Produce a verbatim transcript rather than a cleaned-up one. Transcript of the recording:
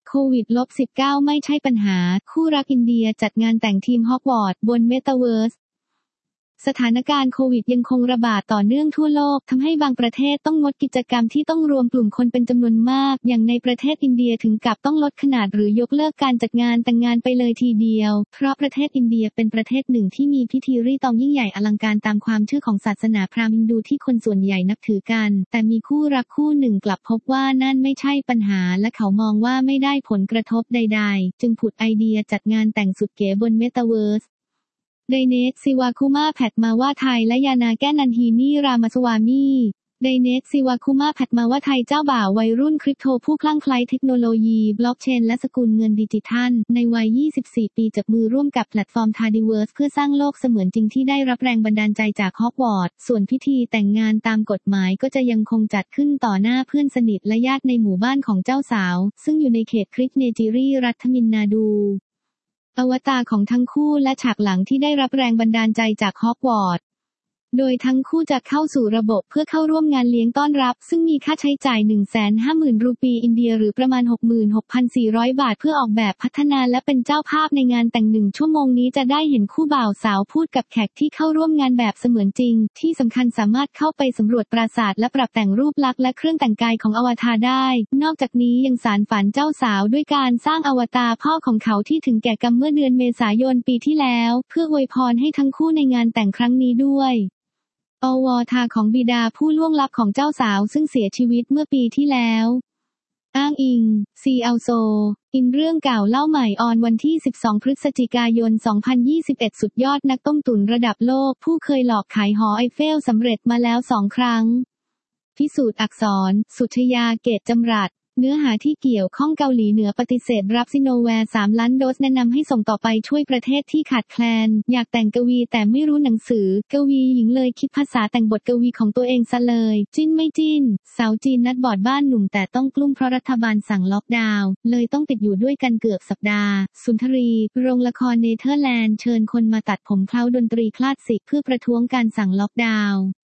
โควิด สิบเก้า ไม่ใช่ปัญหาคู่รักอินเดียจัดงานแต่งทีมฮอกวอตส์บนเมตาเวิร์สสถานการณ์โควิดยังคงระบาดต่อเนื่องทั่วโลกทำให้บางประเทศต้องงดกิจกรรมที่ต้องรวมกลุ่มคนเป็นจำนวนมากอย่างในประเทศอินเดียถึงกับต้องลดขนาดหรือยกเลิกการจัดงานแต่งงานไปเลยทีเดียวเพราะประเทศอินเดียเป็นประเทศหนึ่งที่มีพิธีรีตองยิ่งใหญ่อลังการตามความเชื่อของศาสนาพราหมณ์ฮินดูที่คนส่วนใหญ่นับถือกันแต่มีคู่รักคู่หนึ่งกลับพบว่านั่นไม่ใช่ปัญหาและเขามองว่าไม่ได้ผลกระทบใดๆจึงผุดไอเดียจัดงานแต่งสุดเก๋บนเมตาเวิร์สไดเนส ศิวาคุมา แพทมาว่าไทยและยานาแก้นันฮีนี่ รามสวามีไดเนส ศิวาคุมา แพทมาว่าไทยเจ้าบ่าววัยรุ่นคริปโตผู้คลั่งไคล้เทคโนโลยีบล็อกเชนและสกุลเงินดิจิทัลในวัย ยี่สิบสี่ ปีจับมือร่วมกับแพลตฟอร์ม Tadiverse เพื่อสร้างโลกเสมือนจริงที่ได้รับแรงบันดาลใจจากฮอกวอตส์ส่วนพิธีแต่งงานตามกฎหมายก็จะยังคงจัดขึ้นต่อหน้าเพื่อนสนิทและญาติในหมู่บ้านของเจ้าสาวซึ่งอยู่ในเขตคริชเนจิรีรัฐทมิลนาดูอวตารของทั้งคู่และฉากหลังที่ได้รับแรงบันดาลใจจากฮอกวอตส์โดยทั้งคู่จะเข้าสู่ระบบเพื่อเข้าร่วมงานเลี้ยงต้อนรับซึ่งมีค่าใช้จ่าย หนึ่งแสนห้าหมื่น รูปีอินเดียหรือประมาณ หกหมื่นหกพันสี่ร้อย บาทเพื่อออกแบบพัฒนาและเป็นเจ้าภาพในงานแต่งหนึ่งชั่วโมงนี้จะได้เห็นคู่บ่าวสาวพูดกับแขกที่เข้าร่วมงานแบบเสมือนจริงที่สำคัญสามารถเข้าไปสำรวจปราสาทและปรับแต่งรูปลักษณ์และเครื่องแต่งกายของอวตารได้นอกจากนี้ยังสานฝันเจ้าสาวด้วยการสร้างอวตารพ่อของเขาที่ถึงแก่กรรมเมื่อเดือนเมษายนปีที่แล้วเพื่ออวยพรให้ทั้งคู่ในงานแต่งครั้งนี้ด้วยอวตารของบิดาผู้ล่วงลับของเจ้าสาวซึ่งเสียชีวิตเมื่อปีที่แล้วอ้างอิง ซีอัลโซ อินเรื่องเก่าเล่าใหม่ออนวันที่ สิบสอง พฤศจิกายน สองพันยี่สิบเอ็ด สุดยอดนักต้มตุ๋นระดับโลกผู้เคยหลอกขายหอไอเฟลสำเร็จมาแล้วสองครั้งพิสูจน์อักษร สุชยา เกตจำรัดเนื้อหาที่เกี่ยวข้องเกาหลีเหนือปฏิเสธรับซิโนแวร์ สาม ล้านโดสแนะนำให้ส่งต่อไปช่วยประเทศที่ขาดแคลนอยากแต่งกวีแต่ไม่รู้หนังสือกวีหญิงเลยคิดภาษาแต่งบทกวีของตัวเองซะเลยจิ้นไม่จิ้นสาวจีนนัดบอร์ดบ้านหนุ่มแต่ต้องกลุ้มเพราะรัฐบาลสั่งล็อกดาวน์เลยต้องติดอยู่ด้วยกันเกือบสัปดาห์สุนทรีโรงละครเนเธอร์แลนด์เชิญคนมาตัดผมเคล้าดนตรีคลาสสิกเพื่อประท้วงการสั่งล็อกดาวน์